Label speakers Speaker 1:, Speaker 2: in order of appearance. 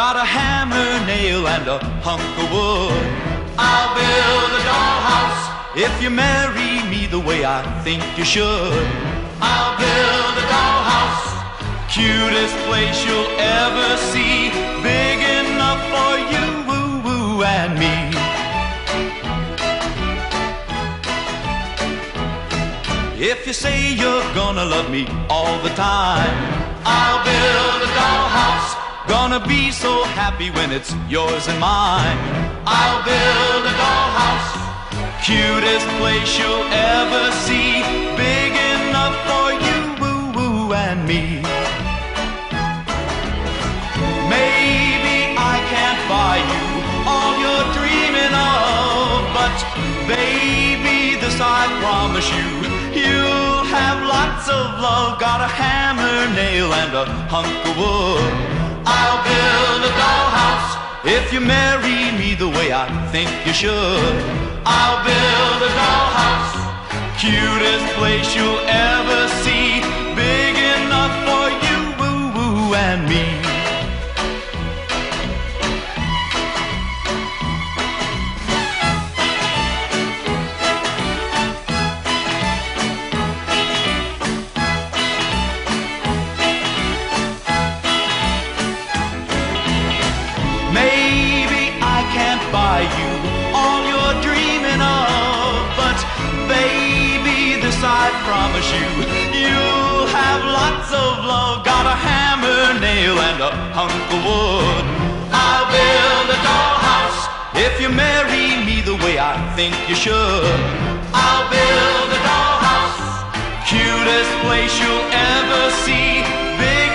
Speaker 1: got a hammer, nail, and a hunk of wood. I'll build a dollhouse if you marry me the way I think you should. I'll build a dollhouse, cutest place you'll ever see, big enough for you and me. If you say you're gonna love me all the time, I'll build a dollhouse, gonna be so happy when it's yours and mine. I'll build a dollhouse, cutest place you'll ever see, big enough for you and me. Maybe I can't buy you all you're dreaming of, but baby, this I promise you, you'll have lots of love. Got a hammer, nail, and a hunk of wood. I'll build a dollhouse if you marry me the way I think you should. I'll build a dollhouse, cutest place you'll ever see, big enough for you and me. Maybe I can't buy you all you're dreaming of, but baby, this I promise you, you'll have lots of love. Got a hammer, nail, and a hunk of wood. I'll build a dollhouse if you marry me the way I think you should. I'll build a dollhouse, cutest place you'll ever see, big